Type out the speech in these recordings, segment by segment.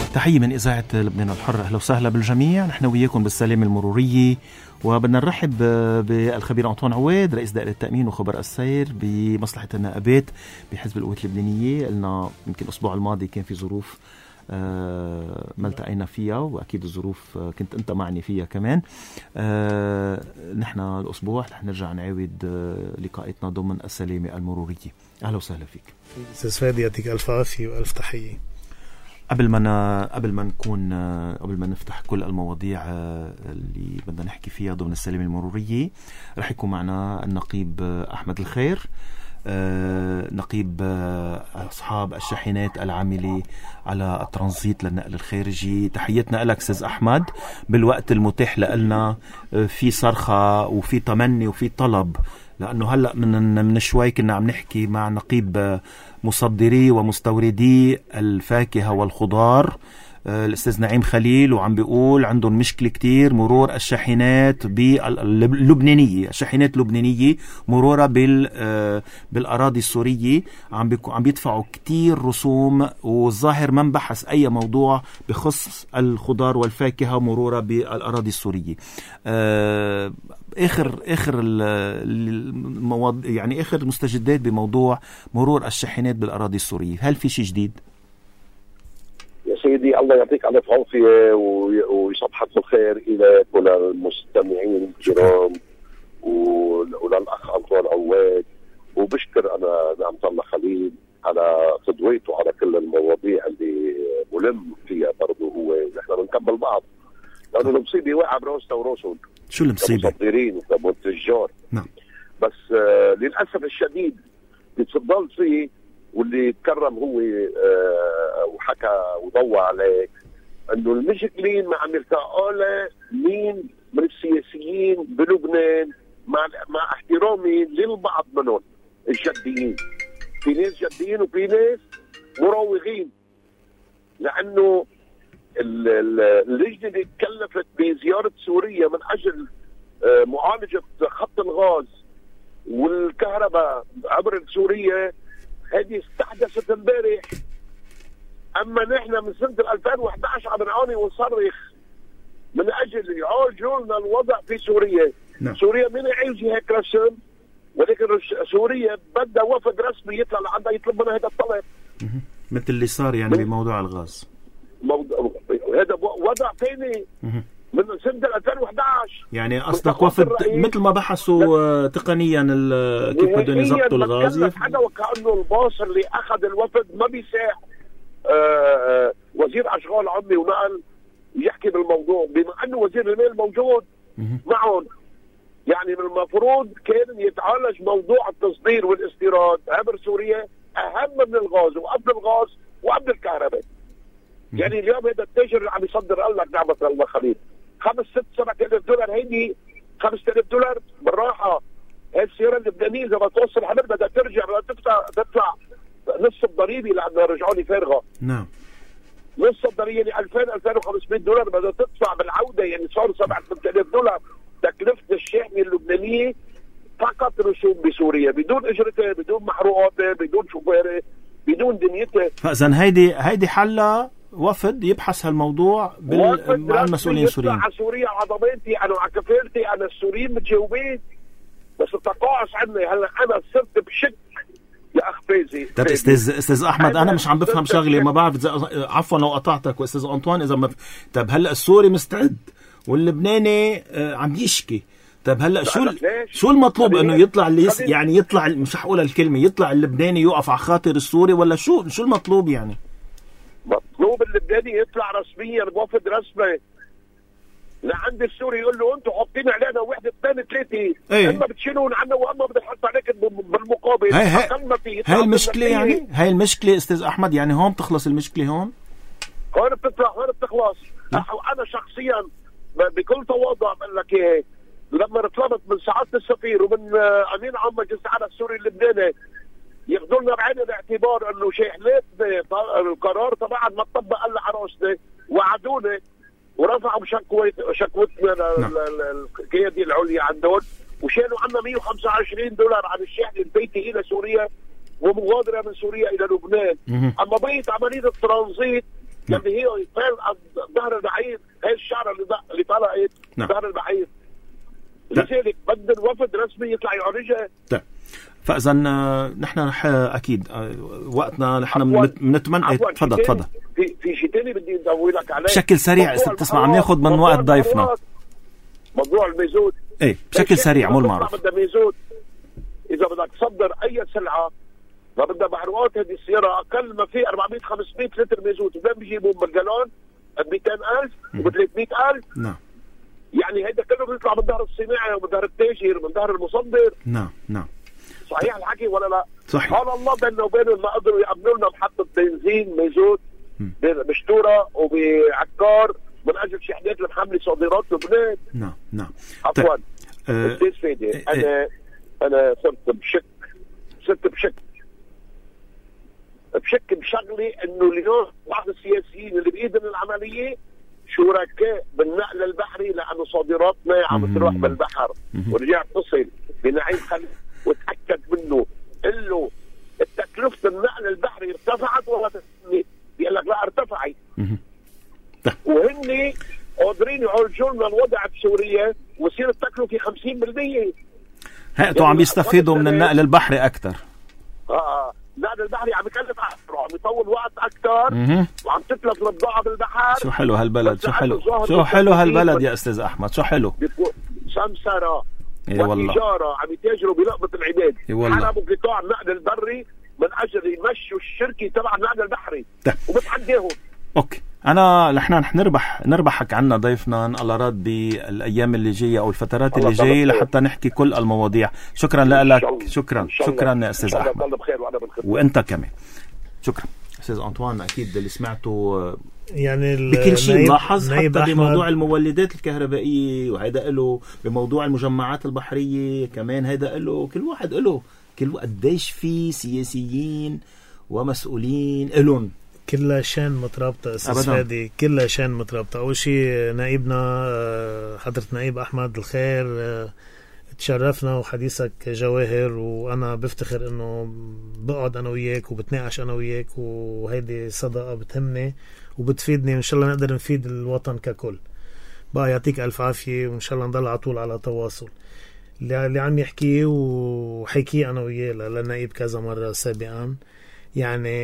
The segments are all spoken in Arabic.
تحية من إذاعة لبنان الحر، أهلا وسهلا بالجميع. نحن وياكم بالسلامة المرورية، وبدنا نرحب بالخبير أنطوان عواد رئيس دائرة التأمين وخبر السير بمصلحة النائبات بحزب القوات اللبنانية. قلنا يمكن الأسبوع الماضي كان في ظروف ما التقينا فيها، وأكيد الظروف كنت أنت معني فيها كمان. نحن الأسبوع رح نرجع نعاود لقاءاتنا ضمن السلامة المرورية. أهلا وسهلا فيك أستاذ فادي، يعطيك ألف عافية وألف تحية. قبل ما نفتح كل المواضيع اللي بدنا نحكي فيها ضمن السلامة المرورية، رح يكون معنا النقيب أحمد الخير، نقيب أصحاب الشاحنات العاملة على الترانزيت للنقل الخارجي. تحياتنا لك أستاذ أحمد. بالوقت المتاح لنا في صرخة وفي تمني وفي طلب، لأنه هلأ من شوي كنا عم نحكي مع نقيب مصدري ومستوردي الفاكهة والخضار الأستاذ نعيم خليل، وعم بيقول عندهم مشكلة كتير مرور الشاحنات اللبنانية، الشاحنات اللبنانية مرورة بالأراضي السورية، عم بيدفعوا كتير رسوم، والظاهر ما انبحث أي موضوع بخص الخضار والفاكهة مرورة بالأراضي السورية. آخر يعني آخر المستجدات بموضوع مرور الشاحنات بالأراضي السورية، هل في شيء جديد؟ يا سيدي الله يعطيك ألف عافية ويصبحك بالخير إلى كل المستمعين الكرام وللأخ أنطوان عواد. وبشكر أنا نعمة الله خليل على تضويته على كل المواضيع اللي ملم فيها برضه هو، ونحن بنكمل بعض لأنه المصيبة واقعة براسنا وراسهم. شو المصيبة؟ كمصدرين وكمنتجار. نعم. بس للأسف الشديد بتفضل فيه، واللي تكرم هو وحكى وضوى عليه انه المشكلين ما عم يلتقوا له مين من السياسيين بلبنان، مع احترامي للبعض منهم الجديين. في ناس جديين وفي ناس مراوغين، لانه اللجنه اللي تكلفت بزياره سوريا من اجل معالجه خط الغاز والكهرباء عبر سوريا هذه استحدثت امبارح. اما نحن من سنه 2011 عم نعاني ونصرخ من اجل يعالجوا لنا الوضع في سوريا. نعم. سوريا من عايز هيك رسم، ولكن سوريا بدها وفد رسمي يطلع لعندها يطلب منها هذا الطلب، مثل اللي صار يعني بموضوع الغاز. هذا وضع ثاني من سنة 2011. يعني قصدك وفد مثل ما بحثوا تقنيا كيف بدهم يضبطوا الغاز، حدا وكأنه الباص اللي أخذ الوفد ما بيساع وزير أشغال عمي ونقل يحكي بالموضوع، بما أنه وزير المال موجود معهم. يعني من المفروض كان يتعالج موضوع التصدير والاستيراد عبر سوريا أهم من الغاز وقبل الغاز وقبل الكهرباء. يعني اليوم هذا التاجر اللي عم يصدر قال لك نعمة الله خليل 5-6-7 دولار، هيدي 5000 دولار بالراحة. هاي السيارة اللبنانية إذا بتوصل حمل بدها ترجع بدها تدفع نص الضريبة لأنها رجعوني فارغة. نعم. نص الضريبة يعني 2000-2500 دولار بدها تدفع بالعودة، يعني صار 7-8000 دولار تكلفة الشاحنة اللبنانية فقط رسوم بسوريا، بدون اجرتها، بدون محروقاتها، بدون شوفيرها، بدون دنيتها. فإذا هيدي حلها وفد يبحث هالموضوع مع المسؤولين السوريين. على سوريا على ضمانتي انا وعلى كفالتي، انا السوريين متجاوبين، بس التقاعس عندي هلا انا صرت بشك يا اخ فايزي. طب استاذ احمد، انا مش عم بفهم شغله، ما بعرف عفوا لو قطعتك. واستاذ انطوان اذا طب هلا السوري مستعد واللبناني عم يشكي. طب هلا شو المطلوب؟ انه يطلع اللي يعني يطلع، مش هقول الكلمه، يطلع اللبناني يقف على خاطر السوري، ولا شو المطلوب يعني؟ مطلوب اللبناني يطلع رسميا بوفد رسمي لعند السوري يقول له انتم حاطين علينا 1 2 3 اما بتشيلون عنا واما بدنا نحط عليك بالمقابل. هاي المشكله يعني، هاي المشكله استاذ احمد، يعني هون بتخلص المشكله، هون بتطلع، هون بتخلص. انا شخصيا بكل تواضع بقول لك ايه، لما طلبت من سعاده السفير ومن امين عام مجلس الاعلى السوري اللبناني ياخذوا لنا بعين الاعتبار انه شاحناتنا القرار طبعا ما طبق الا على راسنا، وعدونا ورفعوا شكوتنا للقيادة العليا عندهم، وشالوا عنا 125 دولار عن الشحن البيتي الى سوريا ومغادرة من سوريا الى لبنان. اما بقيت عملية الترانزيت يعني هي فين ظهر البعير، هي الشعره اللي طلعت ظهر البعير. لذلك بدنا وفد رسمي يطلع يعالجها. فاذا نحن رح اكيد وقتنا نحن بنتمنى. تفضل. في شيء ثاني بدي ادور لك عليه بشكل سريع. تسمع عم ناخذ من وقت ضيفنا. موضوع الميزود بشكل سريع مو المعروف. بدها ميزود. اذا بدك تصدر اي سلعه ما بدها محروقات، هذه السياره اقل ما في 400-500 لتر ميزود. وين بيجيبوا بالجالون؟ ب 200,000 وب 300,000. نعم. يعني هيدا كله بيطلع من ظهر الصناعي ومن ظهر التاجر ومن ظهر المصدر. نعم. صحيح الحكي ولا لا؟ صحيح. قال الله بيننا وبينهم ما قدروا يعملوا لنا محطه بنزين ميزود بشتوره وبعكار من اجل شحنات المحمله صادرات لبنان. نعم. عفوا استاذ فادي، انا صرت بشك بشغلي انه اليوم بعض السياسيين اللي بايدهم العمليه شركاء بالنقل البحري، لانه صادراتنا عم تروح بالبحر. ورجع اتصل بنعيم خليل وتاكد منه، قال له التكلفه النقل البحري ارتفعت ولا تسميت؟ بيقول لك لا ارتفعت. وهن قادرين يعالجوا لنا الوضع بسوريا ويصير التكلفه 50%. هاتوا عم يستفيدوا من النقل البحري اكثر. النقل البحري عم يكلف اكثر وعم يطول وقت اكثر وعم تتلف البضاعه بالبحر. شو حلو هالبلد، شو حلو هالبلد يا استاذ احمد، شو حلو. سمسره وتجاره عم يتاجروا بلقمه العباد. حرموا قطاع النقل البري من اجل يمشوا الشركه تبع النقل البحري وبتحديهم. اوكي، نحن نربحك عنا ضيفنا الله راد بالايام اللي جايه او الفترات اللي جايه لحتى نحكي كل المواضيع. شكرا لك. شكرا يا استاذ احمد. وانت كمان شكرا استاذ انطوان. اكيد اللي سمعته يعني بكل شيء ملاحظ، حتى بموضوع المولدات الكهربائيه، وهيدا له بموضوع المجمعات البحريه كمان، هيدا له كل واحد له قديش في سياسيين ومسؤولين إلهم كلها شان مترابطة أستاذ فادي، كلها شان مترابطة. أول شيء نائبنا حضرة نائب أحمد الخير، تشرفنا وحديثك جواهر، وأنا بفتخر أنه بقعد أنا وياك وبتناقش أنا وياك، وهيدي صداقة بتهمني وبتفيدني، وإن شاء الله نقدر نفيد الوطن ككل. بقى يعطيك ألف عافية، وإن شاء الله نضل على طول على تواصل. اللي عم يحكيه وحكيه أنا وياه للنائب كذا مرة سابقا، يعني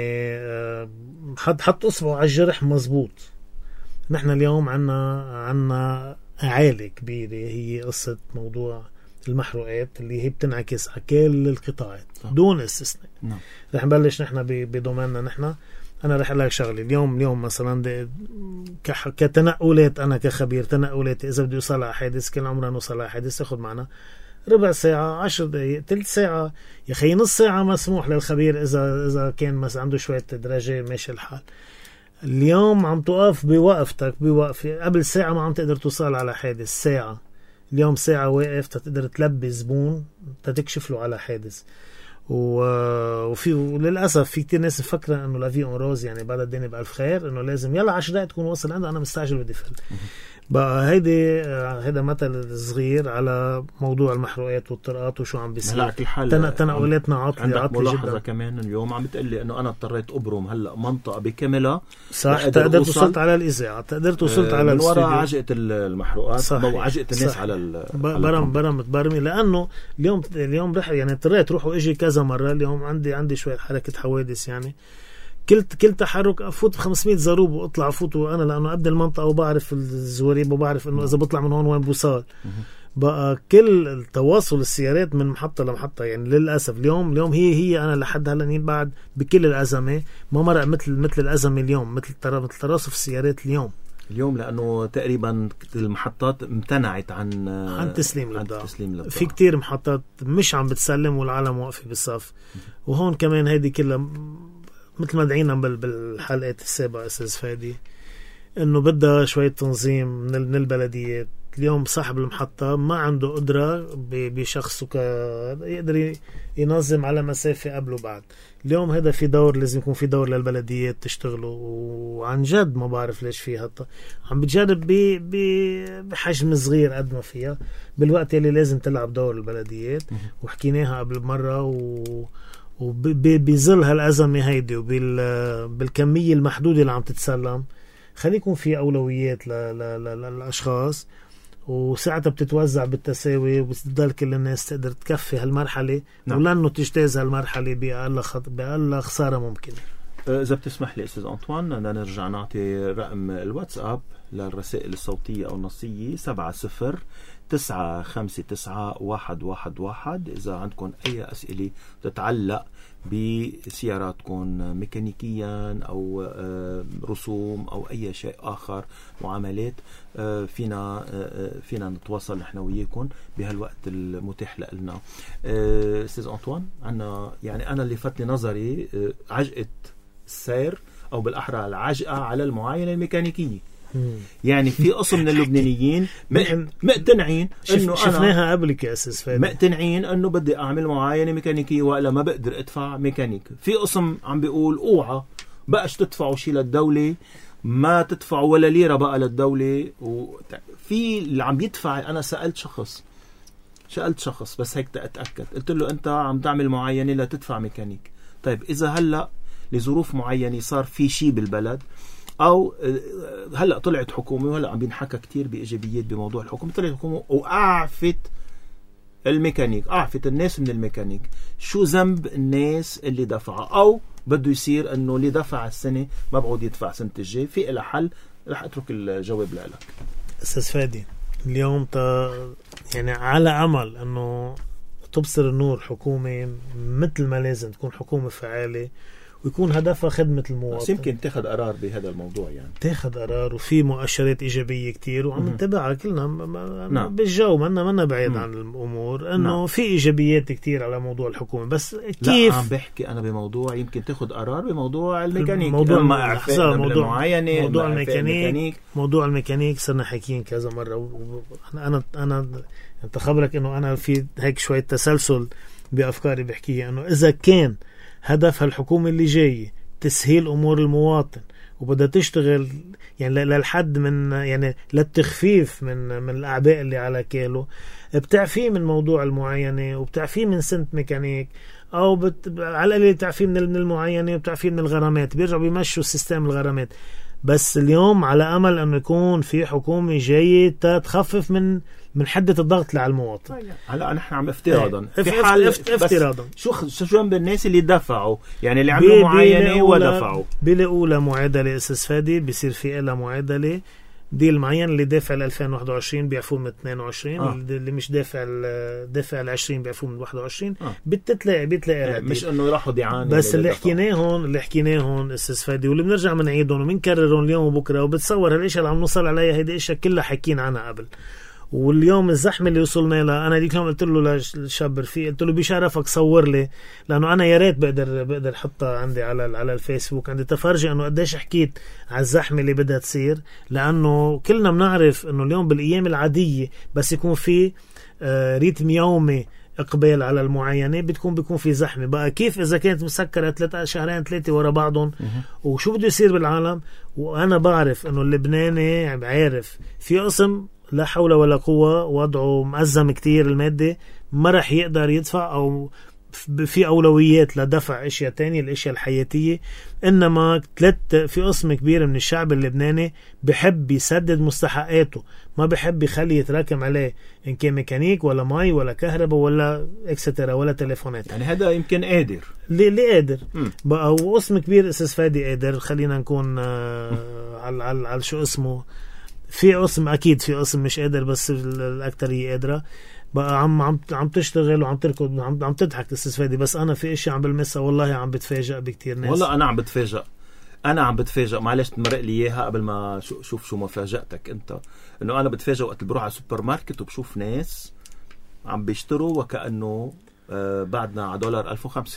حط اصبعه على الجرح مزبوط. نحن اليوم عنا عالة كبيرة، هي قصة موضوع المحروقات اللي هي بتنعكس على كل القطاعات دون استثناء. رح نبلش نحن بدوميننا. نحن انا رح اقول لك شغله. اليوم مثلا كتنقلات، انا كخبير تنقلات، اذا بدي اوصل على حادث كل عمرنا نوصل على حادث تاخذ معنا ربع ساعة، 10 دقائق، ثلث ساعة، يا أخي نص ساعة مسموح للخبير إذا كان مثلا عنده شوية درجة ماشي الحال. اليوم عم توقف بوقفتك بوقفة، قبل ساعة ما عم تقدر توصل على حادث. ساعة اليوم ساعة واقف تقدر تلبي زبون تكشف له على حادث. وللأسف في كتير ناس فكرة إنه لا في أمراض، يعني بعد الدنيا بألف خير، إنه لازم يلا 10 دقائق تكون وصل عنده، أنا مستعجل بدي فل. بقى هيدا مثل صغير على موضوع المحروقات والطرقات وشو عم بيصير. تنقلاتنا عطلة ملاحظة جدا. كمان اليوم عم بتقلي انه انا اضطريت ابرم هلا منطقة بكاملة. صح، تقدرت وصلت على الإذاعة، تقدرت وصلت على الورا عجقة المحروقات وعجقة الناس على برمي، لأنه اليوم رح يعني اضطريت روح واجي كذا مرة. اليوم عندي شوية حركة حوادث، يعني كل تحرك افوت 500 ضروب واطلع افوت وانا، لانه قد المنطقه وبعرف الزواريب وبعرف انه اذا بطلع من هون وين بوصل. بقى كل التواصل السيارات من محطه لمحطه، يعني للاسف اليوم هي انا لحد هلا بعد بكل الازمه ما مرق مثل الازمه اليوم، مثل تراصف السيارات اليوم، لانه تقريبا المحطات امتنعت عن تسليم البضاعة. في كتير محطات مش عم بتسلم والعالم واقفه بالصف. وهون كمان هيدي كلها مثل ما دعينا بالحلقات السابقة أستاذ فادي، إنه بدها شوية تنظيم من البلديات. اليوم صاحب المحطة ما عنده قدرة بشخصه يقدر ينظم على مسافة قبل وبعد. اليوم هذا في دور، لازم يكون في دور للبلديات تشتغلوا، وعن جد ما بعرف ليش في عم بتجرب بحجم صغير قد ما فيها، بالوقت اللي لازم تلعب دور البلديات. وحكيناها قبل مرة وبظل هالأزمة هيدي وبالكمية المحدودة اللي عم تتسلم، خلي يكون في أولويات للأشخاص، وساعتها بتتوزع بالتساوي وبتضل كل الناس تقدر تكفي هالمرحلة. نعم. ولأنه تجتاز هالمرحلة بأقل خسارة ممكنة. إذا بتسمح لي أستاذ أنطوان، بدنا نرجع نعطي رقم الواتساب للرسائل الصوتية أو النصية 70-959-111. إذا عندكم أي أسئلة تتعلق بسياراتكم ميكانيكيا أو رسوم أو أي شيء آخر، معاملات، فينا نتواصل نحن وياكم بهالوقت المتاح لنا. أستاذ أنطوان، يعني أنا اللي فتني نظري عجقة السير، أو بالأحرى العجقة على المعاينة الميكانيكية. يعني في قسم من اللبنانيين مقتنعين انه شفناها قبل يا أساس فادي، مقتنعين انه بدي اعمل معاينه ميكانيكيه والا ما بقدر ادفع ميكانيك. في قسم عم بيقول اوعى بقاش تدفعوا شيء للدوله، ما تدفعوا ولا ليره بقى للدوله. وفي اللي عم يدفع. انا سالت شخص بس هيك اتاكد، قلت له انت عم تعمل معاينه لا تدفع ميكانيك. طيب اذا هلا لظروف معينه صار في شيء بالبلد، او هلا طلعت حكومه، وهلا عم بينحكى كتير بايجابيات بموضوع الحكومه، طلعت حكومه واعفت الميكانيك، اعفت الناس من الميكانيك. شو ذنب الناس اللي دفعوا؟ او بده يصير انه اللي دفع السنه ما بعود يدفع سنه الجاي؟ في إلى حل؟ رح اترك الجواب لك. استاذ فادي، اليوم يعني على امل انه تبصر النور حكومه مثل ما لازم تكون حكومه فعاله، ويكون هدفها خدمة المواطن. يمكن تاخذ قرار بهذا الموضوع، يعني تاخذ قرار، وفي مؤشرات إيجابية كتير وعم نتابعها كلنا. نعم. بالجو منا بعيد عن الأمور، إنه نعم. في إيجابيات كتير على موضوع الحكومة. بس كيف؟ لا، عم بحكي أنا بموضوع يمكن تاخذ قرار بموضوع الميكانيك. موضوع الميكانيك صرنا حكيين كذا مرة. أنا أنت خبرك إنه أنا في هيك شوية تسلسل بأفكاري بحكيها، إنه إذا كان هدف هالحكومة اللي جاية تسهيل أمور المواطن وبدها تشتغل يعني للحد من يعني للتخفيف من الأعباء اللي على كاله، بتعفيه من موضوع المعاينة وبتعفيه من سنة ميكانيك، أو على الأقل بتعفيه من المعاينة وبتعفيه من الغرامات. بيرجعوا بيمشوا سيستم الغرامات. بس اليوم على أمل أنه يكون في حكومة جاية تخفف من حدة الضغط على المواطن. هلا نحن عم افتراضا في حال افتراضا شو جنب الناس اللي دفعوا، يعني اللي عملوا معاينة ودفعوا بيلاقوا معادلة أساس فادي، بيصير في إلها معادلة. دي المعين اللي دافع ل 2021 بيعفوه من 22 اللي مش دافع ال 20 بيعفوه من 21 بتلاقي مش انه راحوا ديعان. بس اللي حكيناهم استاذ فادي واللي بنرجع بنعيدهم وبنكررهم اليوم وبكره، وبتصور هالاشياء اللي عم نوصل عليها هيدي اشياء كلها حكينا عنها قبل. واليوم الزحمه اللي وصلنا لها، انا ديك اليوم قلت له للشاب رفيق، قلت له بشرفك صور لي، لانه انا يا ريت بقدر احطها عندي على الفيسبوك، عندي تفرجي انه قديش حكيت على الزحمه اللي بدها تصير. لانه كلنا بنعرف انه اليوم بالايام العاديه بس يكون في ريتم يومي اقبال على المعاينه بيكون في زحمه. بقى كيف اذا كانت مسكره شهرين 3 ورا بعضهم؟ وشو بده يصير بالعالم؟ وانا بعرف انه اللبناني عارف في قسم لا حول ولا قوة، وضعه مأزم كتير المادة، ما رح يقدر يدفع، أو في أولويات لدفع أشياء تانية، الأشياء الحياتية. إنما في قسم كبير من الشعب اللبناني بحب يسدد مستحقاته، ما بحب يخلي يتراكم عليه إن كان ميكانيك ولا ماي ولا كهرباء ولا إكسترا ولا تليفونات. يعني هذا يمكن قادر اللي قادر بقى، وقسم كبير أساس فادي قادر. خلينا نكون على شو اسمه، في قسم أكيد في قسم مش قادر، بس الأكترية قادرة. بقى عم تشتغل وعم تركض عم تضحك استفادي. بس أنا في إشي عم بلمسها والله عم بتفاجأ بكتير ناس. والله أنا عم بتفاجأ معلش تمرق لي إياها قبل ما شوف شو مفاجأتك أنت. إنه أنا بتفاجأ وقت بروح على السوبر ماركت وبشوف ناس عم بيشتروا وكأنه بعدنا على دولار 1005.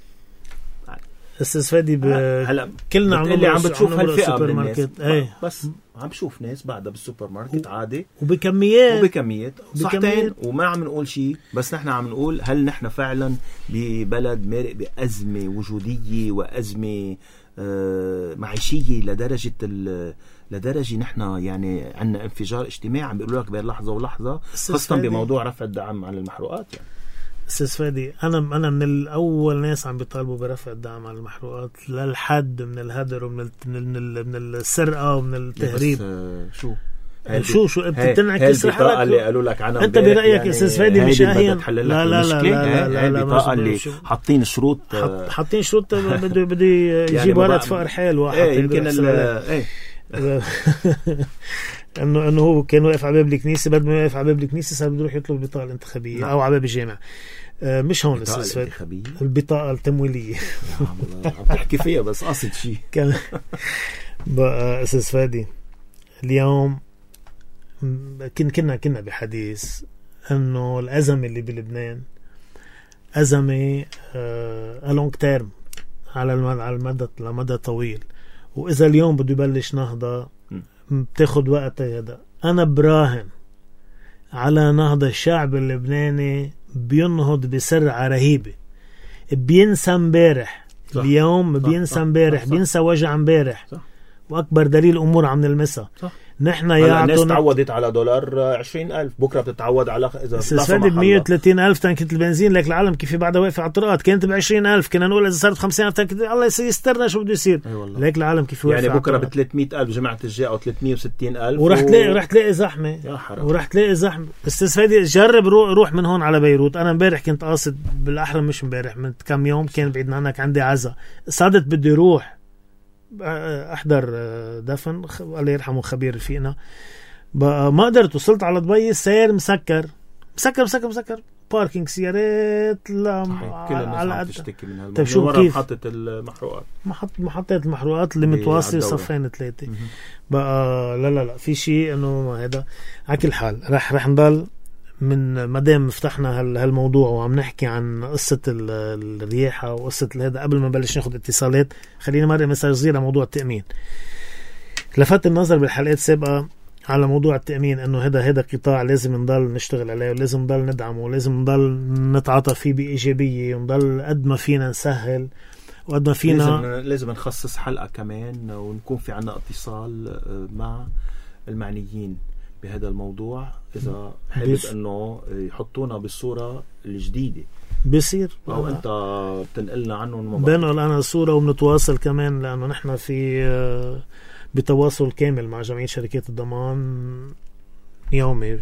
استفادي هلا كلنا عم بتشوف هالفئة من الناس. ايه. بس عم بشوف ناس بعدها بالسوبر ماركت عادي وبكميات صحتين، وما عم نقول شيء. بس نحن عم نقول هل نحن فعلا ببلد مارق بأزمة وجودية وأزمة معيشية لدرجة نحن يعني عندنا انفجار اجتماعي عم بيقولوا لك بين لحظة ولحظة، خاصة بموضوع رفع الدعم عن المحروقات. يعني استاذ فادي انا من الاول ناس عم بيطالبوا برفع الدعم على المحروقات للحد من الهدر ومن من السرقه ومن التهريب. شو بتنعكس البطاقه اللي قالوا لك عنها انت برايك استاذ فادي مش اهين؟ لا لا لا البطاقه اللي حاطين شروط بده يجيب ورقه فقر حال واحد يمكن انه هو كان واقف على باب الكنيسه، بدل ما يقف على باب الكنيسه صار بده يروح يطلب البطاقه الانتخابيه او على باب الجامع. مش هون استاذ فادي، البطاقه التمويليه عم تحكي فيها بس قصد شيء بقى استاذ فادي. اليوم كنا بحديث انه الازمه اللي بلبنان ازمه لونج تيرم على المدى طويل، واذا اليوم بده يبلش نهضه بتاخد وقت. هذا انا براهن على نهضه الشعب اللبناني بينهض بسرعه رهيبه، بينسى امبارح اليوم، بينسى امبارح، بينسى وجع امبارح، واكبر دليل امور عم نلمسها. نحن الناس تعودت على دولار 20,000، بكره بتتعود على اذا استفاد ب 130,000 تنكة البنزين. لك العالم كيف بعدها واقفه على الطرقات، كانت ب 20,000، كنا نقول اذا صارت 50,000 تنكة الله يسترنا شو بده يصير. لك العالم كيف واقفه يعني بكره ب 300,000 جماعه الجاء او 360,000 ورح تلاقي زحمه، ورح تلاقي زحمه. استاذ فادي جرب روح من هون على بيروت. انا امبارح كنت قاصد بالاحرى، مش امبارح، من كم يوم كان بعيد عنك عندي عزا، صادت بدي روح احضر دفن الله يرحمه خبير رفيقنا، ما قدرت. وصلت على دبي السير مسكر باركينج سيارات. لا كل الناس عم تشتكي من هالموضوع. طيب شو كيف محطة المحروقات، محطة المحروقات اللي متواصلة صفين 3 بقى. لا في شيء انه هذا. على كل حال رح نضل من مدام فتحنا هالموضوع وعم نحكي عن قصة الرياحة وقصة هذا. قبل ما نبلش ناخد اتصالات خلينا مرة مساج صغير على موضوع التأمين. لفت النظر بالحلقات السابقة على موضوع التأمين انه هذا قطاع لازم نضل نشتغل عليه، ولازم نضل ندعمه، ولازم نضل نتعاطى فيه بإيجابية، ونضل قد ما فينا نسهل وقد ما فينا. لازم نخصص حلقة كمان ونكون في عنا اتصال مع المعنيين بهذا الموضوع إذا حابب أنه يحطونا بالصورة الجديدة بيصير، أو أنت بتنقلنا عنه بنقل أنا الصورة وبنتواصل كمان، لأنه نحن في بتواصل كامل مع جمعية شركات الضمان يومي،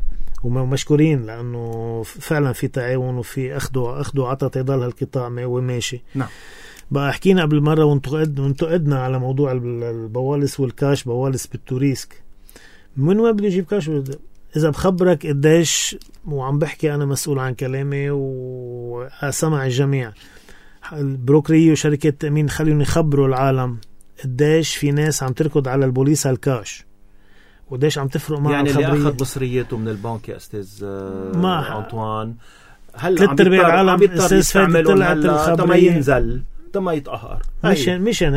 ومشكورين لأنه فعلا في تعاون وفي أخذ وعطى تضل هالقطاع ماشي. نعم. بقى حكينا قبل مرة وانتقدنا على موضوع البوالس والكاش، بوالس بالتوريسك. من وين بده يجيب كاش؟ إذا بخبرك قديش، وعم بحكي أنا مسؤول عن كلامي وسمع الجميع، البروكرية وشركات التأمين خليهم يخبروا العالم قديش في ناس عم تركض على البوليس الكاش، وقديش عم تفرق مع يعني الخبرية. اللي أخذ بصريته من البنك يا أستاذ أنطوان، هلا عم بيضطر يستعملون هلا تما ينزل تما يتقهر، مشان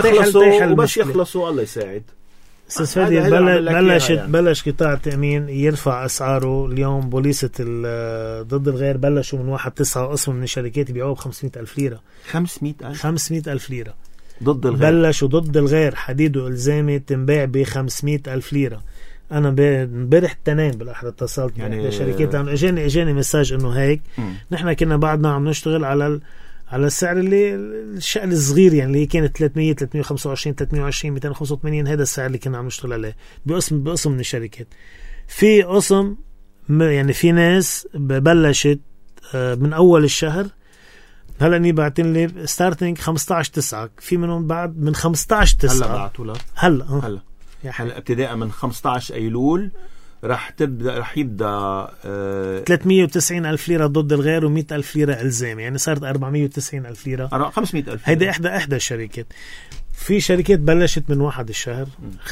وبس يخلصوا الله يساعد. استاذ فادي بلش قطاع التأمين يرفع أسعاره. اليوم بوليسة ضد الغير بلشوا من 1/9 قسم من الشركات يبيعوه ب500,000 ليرة. 500,000 ليرة ضد الغير. بلشوا ضد الغير حديد وإلزامي تنباع ب500,000 ليرة. أنا امبارح التنين بالأحد اتصلت يعني شركات، لأنه إجاني مساج إنه هيك. نحن كنا بعدنا عم نشتغل على السعر اللي الشقل الصغير، يعني اللي كانت 300 325 320 285. هذا السعر اللي كنا عم نشتغل عليه بقسم من الشركات. في قسم يعني في ناس بلشت من أول الشهر. هلا اني بعتين لي ستارتنج 15/9، في منهم بعد من 15/9 هلا بعتوا لك هلا ابتداء من 15 أيلول رح يبدأ 390,000 ليرة ضد الغير و100,000 ليرة إلزام، يعني صارت 490,000 ليرة 500,000. هيدا إحدى الشركات. في شركات بلشت من 1 الشهر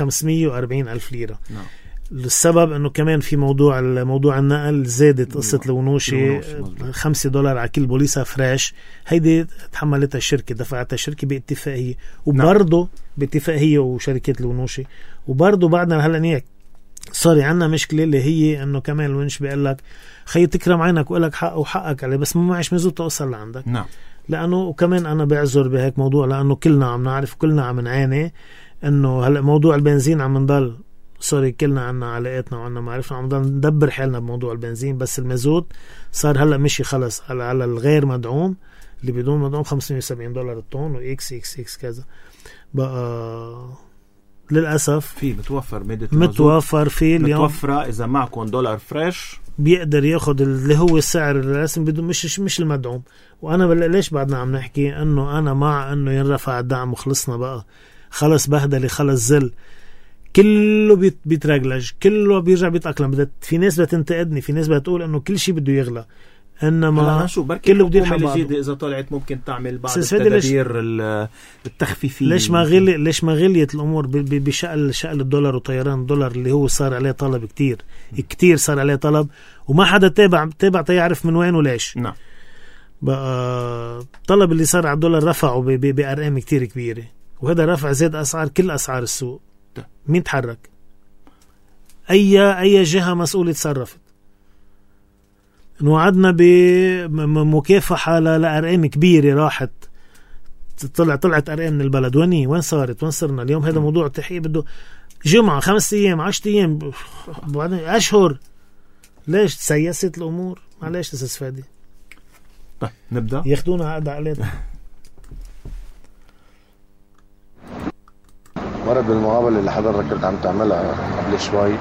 540,000 ليرة. نعم. السبب انه كمان في موضوع النقل زادت قصة الونوشي $5 على كل بوليسة فريش. هيدي تحملتها الشركة، دفعتها الشركة باتفاقية، وبرضه باتفاقية وشركات الونوشي. وبرضه بعدنا هلا نيك صار عنا مشكلة اللي هي انه كمان الونش بيقول لك خي تكرم عينك وقلك حق وحقك عليه، بس ما معيش مزود توصل لعندك. نعم. لانه وكمان انا بعذر بهيك موضوع، لانه كلنا عم نعرف وكلنا عم نعاني انه هلا موضوع البنزين عم نضل سوري كلنا عنا علاقاتنا وعنا معرفنا، عم ندبر حالنا بموضوع البنزين. بس المازوت صار هلأ مشي خلص على الغير مدعوم، اللي بدون مدعوم $570 الطن وإكس إكس إكس كذا. بقى للأسف في متوفر في اليوم، متوفرة إذا معكم دولار فريش بيقدر ياخد اللي هو السعر الرسمي بدون مش المدعوم. وأنا ليش بعدنا عم نحكي أنه أنا مع أنه ينرفع الدعم وخلصنا بقى، خلص بهدلي، خلص زل، كله بيترجلج، كله بيرجع بيتأقلم. في ناس بتنتقدني، في ناس بتقول أنه كل شيء بده يغلى، انما كله بده يلحق الجديد. اذا طلعت ممكن تعمل بعض التدابير التخفيفيه. ليش ما غليت الامور بشأن الدولار وطيران الدولار اللي هو صار عليه طلب كتير صار عليه طلب، وما حدا تابع يعرف من وين وليش. نعم. بقى الطلب اللي صار على الدولار رفعه بأرقام كتير كبيرة، وهذا رفع زاد أسعار كل أسعار السوق. مين تحرك؟ أي جهة مسؤولة تصرفت؟ نوعدنا بمكافحة لأرقام كبيرة راحت، طلعت أرقام من البلد. وين صرنا اليوم؟ هذا موضوع التحقيق بده جمعة 5 أيام 10 أيام بعدين أشهر. ليش تسيست الأمور؟ معليش تستفادي. طيب نبدأ ياخدونا عقد عقلاتنا. مرد بالمقابلة اللي حضرتك كنت عم تعملها قبل شوي،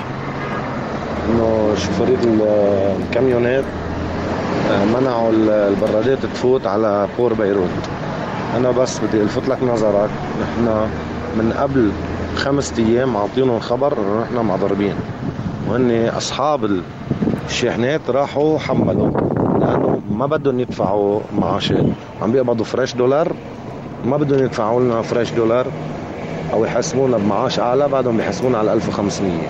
انه شوفيرات الكاميونات منعوا البرادات تفوت على بور بيروت. انا بس بدي الفت لك نظرك، نحن من قبل 5 أيام عاطينهم خبر انه نحن معضربين، وهن اصحاب الشاحنات راحوا حملوا لانه ما بدهم يدفعوا معاشات، عم بيقبضوا فريش دولار، ما بدهم يدفعوا لنا فريش دولار او يحسبونا بمعاش اعلى، بعدهم بيحسبونا على 1500.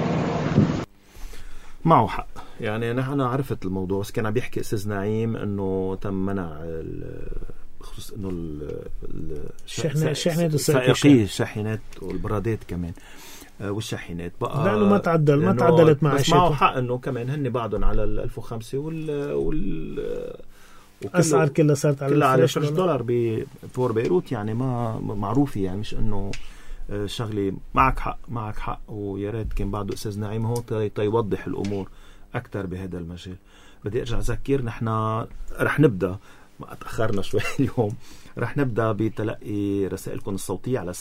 معه حق. يعني نحن عرفت الموضوع، بس كان عم بيحكي استاذ نعيم انه تم منع بخصوص انه الشاحنات الشاحنات والبرادات كمان والشاحنات بقى، لانه ما تعدلت معاشاتهم. بس معه حق انه كمان هن بعدهم على 1005 وال اسعار كلها صارت على $10 بفور بيروت. يعني ما معروفه، يعني مش انه شغلي. معك حق ويا ريت كان بعده استاذ نعيم هون يوضح الامور اكثر بهذا المجال. بدي ارجع اذكر، نحن رح نبدا، ما تاخرنا شوي اليوم، رح نبدا بتلقي رسائلكم الصوتيه على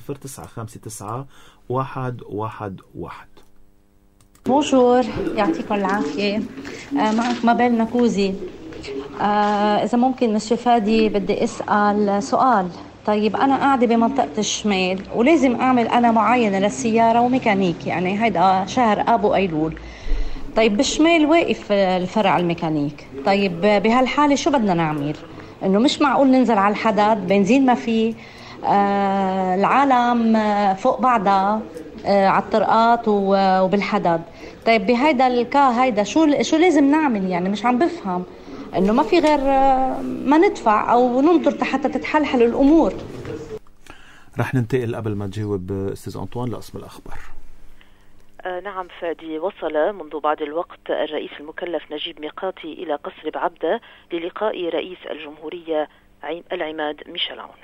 70959111. بونجور، يعطيكم العافيه. معك مابيل نكوزي. اذا ممكن مسيو فادي بدي اسال سؤال. طيب أنا قاعدة بمنطقة الشمال ولازم أعمل أنا معاينة للسيارة وميكانيك، يعني هيدا شهر آب وأيلول. طيب بالشمال واقف الفرع الميكانيك. طيب بهالحالة شو بدنا نعمل؟ إنه مش معقول ننزل على الحدد، بنزين ما فيه، العالم فوق بعضها على الطرقات وبالحدد. طيب بهيدا هيدا شو لازم نعمل؟ يعني مش عم بفهم انه ما في غير ما ندفع او ننطر حتى تتحلحل الامور. رح ننتقل قبل ما تجاوب استاذ أنطوان لقسم الاخبار. نعم فادي، وصل منذ بعض الوقت الرئيس المكلف نجيب ميقاتي الى قصر بعبدة للقاء رئيس الجمهورية العماد ميشيل عون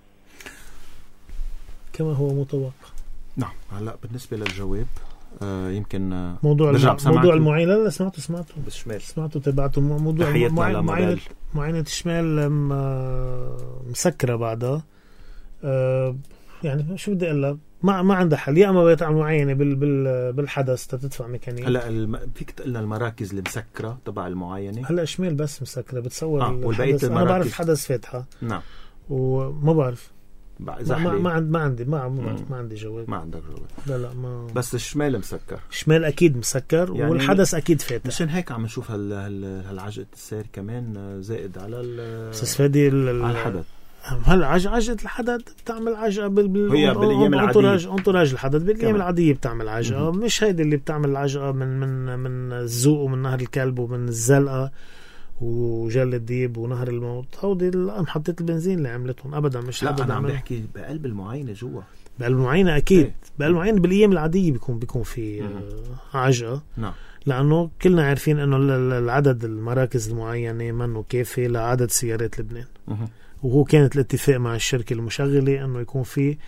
كما هو متوقع. نعم. هلا بالنسبة للجواب يمكن موضوع المعاينة. لا سمعته بالشمال، سمعته تبعته. موضوع معاينة الشمال مسكرة بعدها. يعني شو بدي اقول لك، ما عندها حل. يا اما بتعمل معاينة بالحدث تدفع ميكانيك. هلا فيك تقول لنا المراكز اللي مسكرة تبع المعاينة. هلا شمال بس مسكرة بتصور والبقية انا بعرف الحدث فاتحة. نعم. وما بعرف ما عندي جواب. ما عندك جواب؟ لا ما بس الشمال مسكر. الشمال اكيد مسكر يعني، والحدث اكيد فاتح. مشان هيك عم نشوف هالعجقة السير كمان زائد على على الحدث. هلا عجقة الحدث بتعمل عجقة هي بالايام العادية. انطراج الحدث بالايام العادية بتعمل عجقة. مش هيدي اللي بتعمل العجقة من الزوق ومن نهر الكلب ومن الزلقة وجل الديب ونهر الموت. هودي محطة البنزين اللي عملتهم ابدا. مش لا انا عم بحكي بقلب المعاينة جوا. بقلب المعاينة اكيد. بقلب المعاينة بالايام العادية بيكون في عجقة. نعم. لانه كلنا عارفين انه العدد المراكز المعينة منه كافي لعدد سيارات لبنان. وهو كانت الاتفاق مع الشركة المشغلة انه يكون في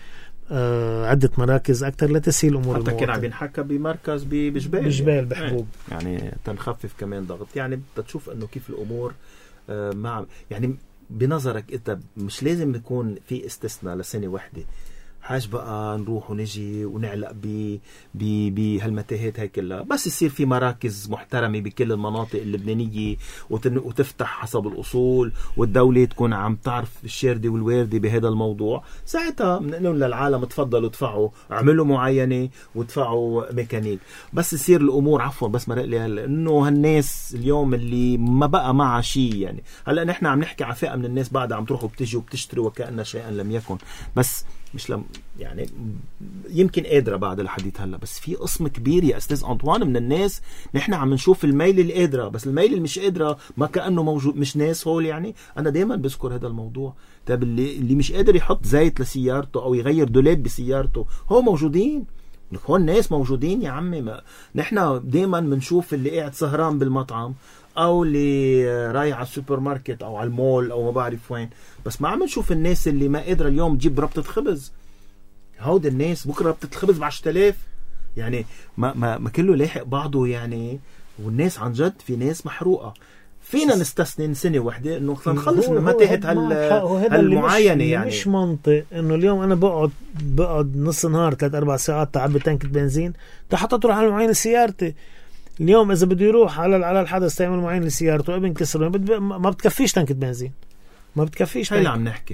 عدة مراكز أكتر لتسهيل أمور حتى المواطن. كان عم ينحكى بمركز بجبال بحبوب يعني تنخفف كمان ضغط. يعني بتشوف أنه كيف الأمور مع يعني بنظرك أنت مش لازم يكون في استثناء لسنة واحدة، حاج بقى نروح ونجي ونعلق بهالمتاهات هاي كلها، بس يصير في مراكز محترمة بكل المناطق اللبنانية وتفتح حسب الأصول، والدولة تكون عم تعرف الشاردة والواردة بهذا الموضوع. ساعتها بنقول للعالم تفضلوا ادفعوا، اعملوا معاينة وادفعوا ميكانيك. بس يصير الأمور عفوا بس مرق لي هلا إنه هالناس اليوم اللي ما بقى معها شيء، يعني هلا نحن عم نحكي على فئة من الناس بعد عم تروح وبتجي وبتشتري وكأن شيئا لم يكن، بس مش يعني يمكن قادرة بعد الحديث هلا، بس في قسم كبير يا أستاذ أنطوان من الناس نحن عم نشوف الميل القادرة، بس الميل اللي مش قادرة ما كأنه موجود، مش ناس هول. يعني أنا دايما بذكر هذا الموضوع. طيب اللي مش قادر يحط زيت لسيارته أو يغير دولاب بسيارته هو موجودين، هون ناس موجودين يا عمي. نحن دايما بنشوف اللي قاعد سهران بالمطعم او اللي رايح على السوبر ماركت او على المول او ما بعرف وين، بس ما عم نشوف الناس اللي ما قادرة اليوم تجيب ربطة خبز. هود الناس بكرة ربطة الخبز ب10,000. يعني ما كله لاحق بعضه يعني. والناس عن جد في ناس محروقة. فينا نستثني سنة واحدة انه نخلص من متاهة هالمعاينة. يعني مش منطق انه اليوم انا بقعد نص نهار 3-4 ساعات تعبي تانكة بنزين حتى تروح على معاينة سيارتي. اليوم اذا بده يروح على الحدث تعمل معاينة لسيارته ابن كسر ما بتكفيش تانكة بنزين، ما بتكفيش. هاي اللي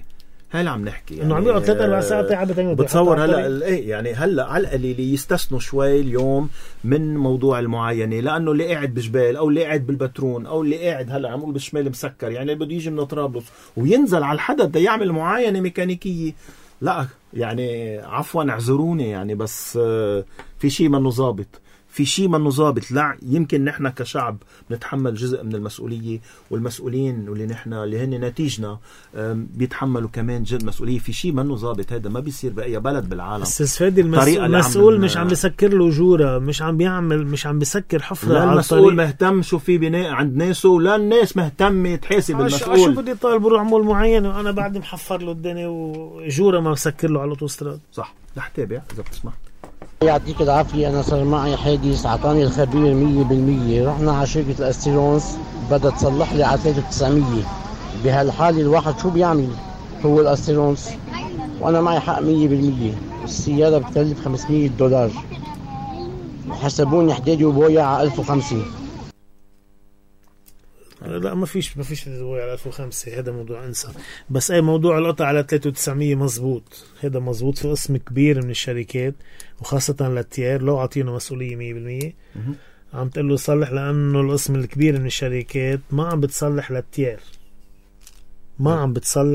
عم نحكي انه عم يقعد 3-4 ساعات تعبي تانكة. بتصور هلا يعني هلا على القليل يستثنوا شوي اليوم من موضوع المعاينة، لانه اللي قاعد بجبال او اللي قاعد بالبترون او اللي قاعد هلا عم نقول بالشمال مسكر، يعني اللي بده يجي من طرابلس وينزل على الحدث بده يعمل معاينة ميكانيكية، لا يعني عفوا اعذروني يعني، بس في شيء منه ظابط، في شيء منه ظابط. لا يمكن نحن كشعب نتحمل جزء من المسؤولية، والمسؤولين واللي نحن اللي هن نتيجنا بيتحملوا كمان جزء مسؤولية. في شيء منه ظابط، هذا ما بيصير بأي بلد بالعالم. استاذ فادي المسؤول مش عم بيسكر له جورة، مش عم بيسكر حفرة. لا المسؤول مهتم شو في بناء عند ناسه، ولا الناس مهتمة تحاسب المسؤول. شو بدي طالب روح عمول معين وانا بعد محفر له الدنيا وجورة ما بسكر له على الاوتوستراد. صح. رح تابع اذا بتسمح. يعطيك العافية. أنا صار معي حادث، عطاني الخبير 100%. رحنا على شركة الأستيرونس بدها تصلح لي على 3900. بهالحالة الواحد شو بيعمل؟ هو الأستيرونس وأنا معي حق 100%. السيارة بتكلف $500 وحسبوني حدادي وبويا على 1005. لا ما فيش على 1005. هذا موضوع انسى. بس اي موضوع القطع على 3900 مزبوط، هذا مزبوط في قسم كبير من الشركات وخاصة للتيار. لو عطينا مسؤولية 100% عم تقول له صلح، لأنه القسم الكبير من الشركات ما عم بتصلح للتيار، عم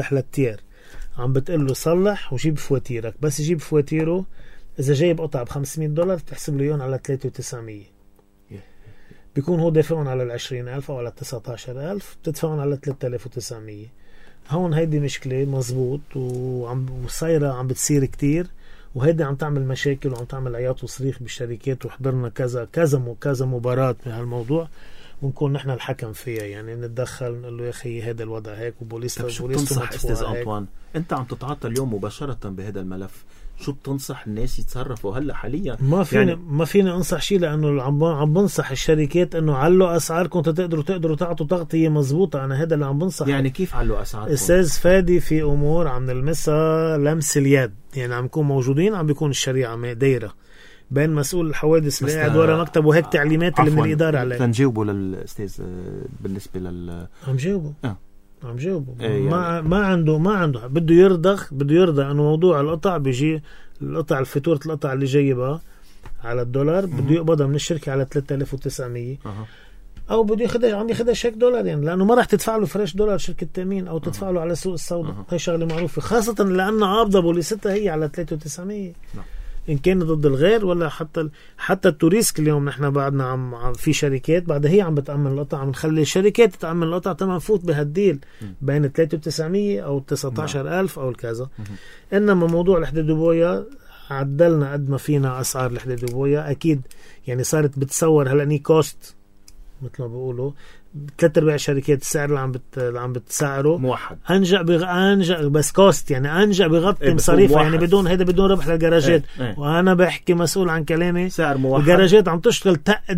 بتقول له صلح وجيب فواتيرك. بس يجيب فواتيره إذا جايب قطع $500 بتحسب له يون على 3900. بيكون هو دافعون على 20,000 أو على 19,000، بتدفعون على 3900. هون هيدي مشكلة مزبوط وصايرة عم بتصير كتير، وهيدي عم تعمل مشاكل وعم تعمل عياط وصريخ بالشركات. وحضرنا كذا مباراة من هالموضوع ونكون نحن الحكم فيها، يعني نتدخل نقول له يا أخي هذا الوضع هيك وبوليس. شو بتنصح أستاذ أنطوان؟ أنت عم تتعاطى اليوم مباشرة بهذا الملف، شو بتنصح الناس يتصرفوا هلا حاليا؟ ما فيني انصح شيء، لانه عم بنصح الشركات انه علوا اسعاركم تقدروا تعطوا تغطيه مضبوطه. انا هذا اللي عم بنصح. يعني كيف علوا اسعاركم؟ استاذ فادي في امور عم نلمسها لمس اليد، يعني عم نكون موجودين، عم بيكون الشريعه دايره بين مسؤول الحوادث اللي قاعد ورا مكتب وهيك تعليمات اللي من الاداره عليه. تنجاوبوا للاستاذ بالنسبه عم جاوبه يعني ما عنده بده يرضى انه موضوع القطع بيجي القطع الفاتورة القطع اللي جايبها على $1 بده يقبضها من الشركة على 3900 او بده ياخذها شيك دولار، يعني لانه ما راح تدفع له فريش $1 شركة تامين او تدفع له على سوق السوداء. هي شغله معروفه، خاصه لانه قابضه بوليستها هي على 3900 ان كان ضد الغير ولا حتى التوريسك. اليوم نحن بعدنا عم في شركات بعدها هي عم بتأمن القطع، عم نخلي الشركات تتأمن القطع تمام نفوت بهالديل بين 3900 او 19,000 او الكذا. انما موضوع الحديد بويا عدلنا قد ما فينا اسعار الحديد بويا، اكيد يعني صارت بتصور هلا ني كوست مثل ما بيقولوا 3/4 الشركات السعر اللي عم بتسعره موحد انجا بس كوست، يعني انجا بغطي مصاريفها، يعني بدون هيدا بدون ربح للجراجات. وانا بحكي مسؤول عن كلامي، سعر موحد. الجراجات عم تشتغل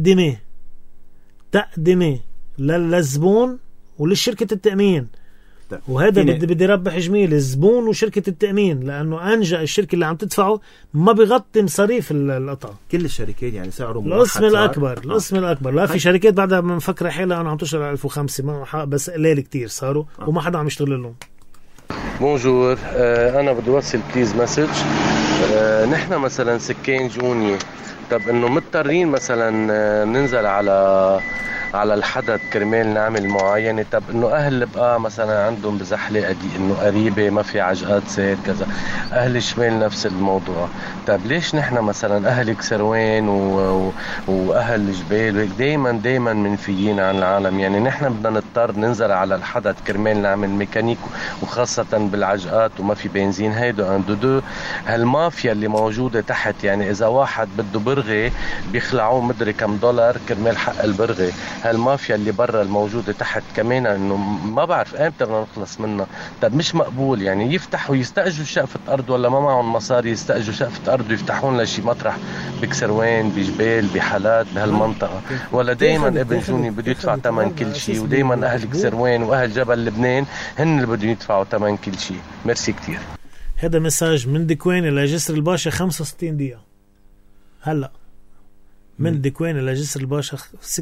تقدمه للزبون وللشركة التأمين، وهذا بدي ربح جميل الزبون وشركة التأمين، لأنه أنجا الشركة اللي عم تدفعه ما بغطي مصاريف القطع. كل الشركات يعني سعره القسم الأكبر لا في شركات بعدها مفكرة حالها أنا عم تشتغل على 1005 ما بس قليل كتير صاروا وما حدا عم يشتغل لهم. بونجور، أنا بدي وصل بليز مسج. نحن مثلا سكان جونية، طب إنه مضطرين مثلا ننزل على الحدث كرمال نعمل معينة. طب انه اهل بقى مثلا عندهم بزحلة انه قريبة ما في عجقات سير كذا، اهل الشمال نفس الموضوع. طب ليش نحن مثلا اهل كسروان واهل الجبال دايما منفيين عن العالم؟ يعني نحن بدنا نضطر ننزل على الحدث كرمال نعمل ميكانيك، وخاصة بالعجقات وما في بنزين. هيدو عنده هالمافيا اللي موجودة تحت، يعني اذا واحد بده برغي بيخلعوه مدري كم دولار كرمال حق البرغي. هالمافيا اللي برا الموجودة تحت كمان انه ما بعرف امتى بدنا نخلص منها. طب مش مقبول يعني يفتحوا يستأجروا شقفة ارض، ولا ما معهم مصاري يستأجروا شقفة ارض ويفتحون لشي مطرح بكسروان بجبال بحالات بهالمنطقة، ولا دايما ابن جوني بده يدفع ثمن كل شيء، ودايما اهل كسروان واهل جبل لبنان هن اللي بدهم يدفعوا ثمن كل شيء. ميرسي كتير. هذا مساج من دكواني لجسر الباشا 65 دقيقة. هلا من دكواني لجسر الباشا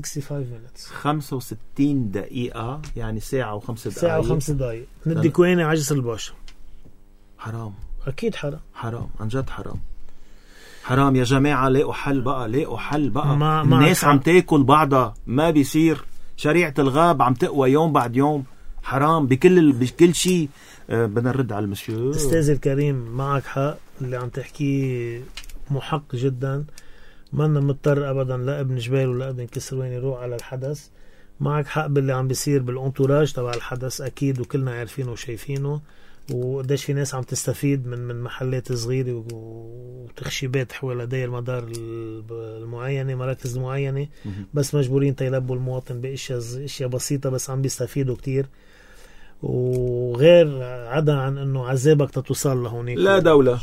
65 دقيقة، يعني ساعة و5 دقائق. ساعة و5 دقائق من الدكواني على جسر الباشا. حرام، أكيد حرام عن جد حرام يا جماعة. لاقوا حل بقى الناس عم تاكل بعضها، ما بيصير. شريعة الغاب عم تقوى يوم بعد يوم. حرام بكل شيء. بدنا نرد على المسيو. أستاذ الكريم معك حق، اللي عم تحكيه محق جدا. ما أنا مضطر أبدا لا ابن جبال ولا ابن كسروان يروح على الحدث. معك حق باللي عم بيصير بالانتوراج تبع الحدث أكيد، وكلنا عارفينه وشايفينه، وقديش في ناس عم تستفيد من محلات صغيرة وتخشيبات حول داير المدار المعينة، مراكز معينة، بس مجبورين تيلبوا المواطن بأشياء بسيطة، بس عم بيستفيدوا كتير. وغير عدا عن انه عذابك تتوصل لهونيك لا دولة.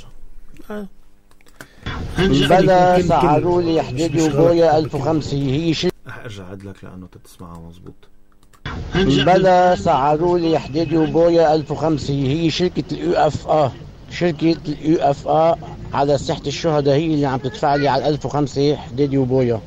بلا سعروا لي حديدي وبويا 1005 هي ارجع عدلك لانه تسمعها مزبوط. بلا سعروا لي حديدي وبويا 1005 هي شركة الUFA. شركة الUFA على ساحة الشهداء هي اللي عم تدفع لي على 1005 حديدي وبويا.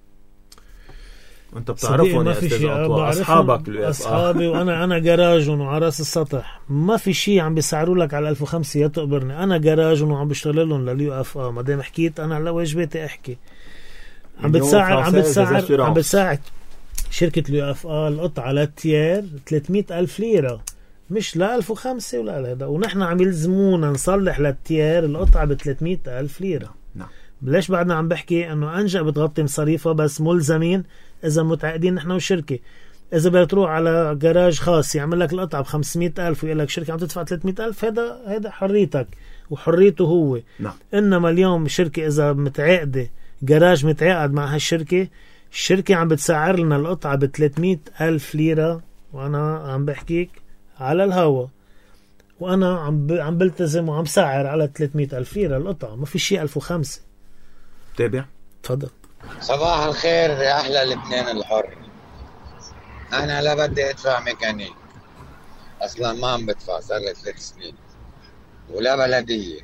انت بتعرفهم يا استاذ عطوة، اصحابي وانا جراجهم وعلى راس السطح. ما في شيء عم بيسعروا لك على 1005 يا تقبرني. انا جراجهم وعم بشتغل لهم للUFA. ما دام حكيت انا على واجباتي احكي. عم بتساعد شركة الUFA القطعة للتيار 300,000 ليرة، مش لا 1005 ولا هذا. ونحن عم يلزمونا نصلح للتيار القطعة ب300,000 ليرة. نعم. ليش بعدنا عم بحكي انه انجا بتغطي مصاريفها، بس ملزمين اذا متعاقدين نحن والشركة. اذا بتروح على جراج خاص يعمل لك القطعة ب500,000 ويقول لك شركة عم تدفع 300,000، هذا حريتك وحريته هو. نعم. انما اليوم شركة اذا متعاقدة، جراج متعاقد مع هالشركة، الشركة عم بتسعر لنا القطعة ب300,000 ليرة، وانا عم بحكيك على الهوا، وانا عم بلتزم وعم سعر على 300,000 ليرة القطعة. ما في شيء 1005. تابع. تفضل. صباح الخير يا أحلى لبنان الحر. أنا لا بدي أدفع ميكانيك، أصلا ما عم بدفع صار لي 3 سنين، ولا بلدية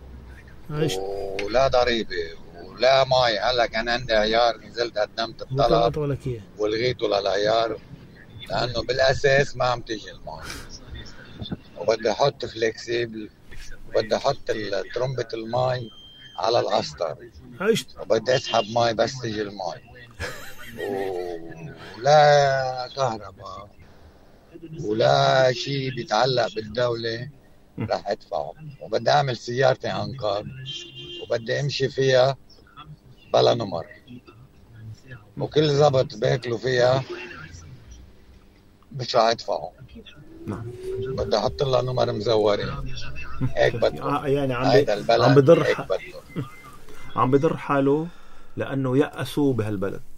ولا ضريبة ولا ماي. قالك أنا عندي عيار، نزلت قدمت الطلب ولغيته للعيار لأنه بالأساس ما عم تيجي الماي، وبدي أحط فليكسيبل، وبدي أحط ترمبة الماي على القسطر، وبدي اسحب ماي بس تيجي الماي، ولا كهرباء ولا شيء بيتعلق بالدولة رح ادفعه، وبدي اعمل سيارتي انقاض وبدي امشي فيها بلا نمر، وكل زبط باكلوا فيها مش رح ادفعه. نعم. بدي احط لها نمر مزورين. هيك بده يعني عم بضر حاله لانه يأسوا بهالبلد.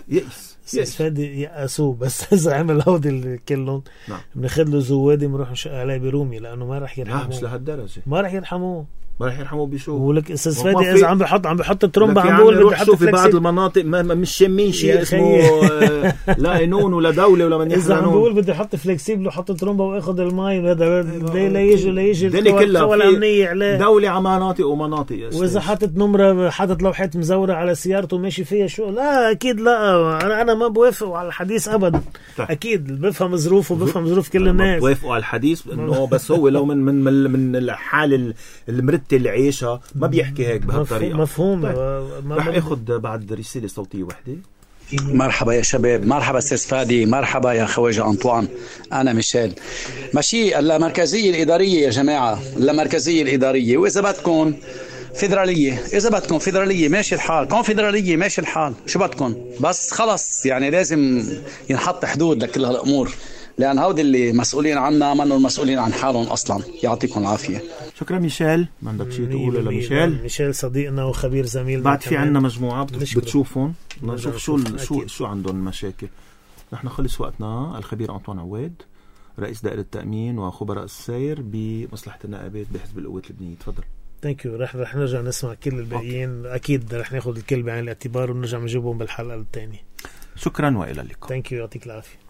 يأس فادي يأسوه، بس إذا عمل هودي كلهم بناخد له زوادي بنروح نشق عليه برومي، لأنه ما رح يرحموه. مش لهالدرجة، ما رح يرحموه بشو. ولك استاذ فادي اذا عم بحط الترومبا عم بقول بدي احط في بعض المناطق مش شامين شيء اسمه لا قانون ولا دوله ولا من اذا عم بقول بدي احط فلكسيبل وحط الترومبا واخذ المي، وهذا لا يجي القوى الامنيه عليه. دوله على مناطق ومناطق. واذا حطت نمره، حطت لوحه مزوره على سيارته ماشي فيها شو، لا اكيد لا، انا ما بوافق على الحديث ابدا. اكيد بفهم ظروفه وبفهم ظروف كل الناس. بوافقوا على الحديث انه بس هو لو من الحاله المرتة اللي عيشها ما بيحكي هيك بهالطريقة. مفهوم. رح اخذ بعد رسالة صوتية وحدة. مرحبا يا شباب، مرحبا استاذ فادي، مرحبا يا خواجة أنطوان، أنا ميشيل. ماشي اللامركزية الإدارية يا جماعة، اللامركزية الإدارية، وإذا بدكم فيدرالية، إذا بدكم فيدرالية ماشي الحال، كونفدرالية ماشي الحال، شو بدكم؟ بس خلص يعني لازم ينحط حدود لكل هالأمور، لأن هودي اللي مسؤولين عنا منهم المسؤولين عن حالهم أصلا. يعطيكم العافية. شكرا ميشيل. ما عندك شيء تقوله لميشيل؟ ميشيل صديقنا وخبير زميل. بعد في عنا مجموعة بتشوفون نشوف شو عندهم مشاكل. نحن خلص وقتنا. الخبير أنطوان عواد، رئيس دائرة التأمين وخبراء السير بمصلحة النائبات بحزب القوات اللبنانية. تفضل. ثانك يو. رح نرجع نسمع كل الباقيين. أكيد رح ناخذ الكل بعين الاعتبار ونرجع نجيبهم بالحلقة الثانية. شكرا وإلى اللقاء. ثانك يو. يعطيك العافية.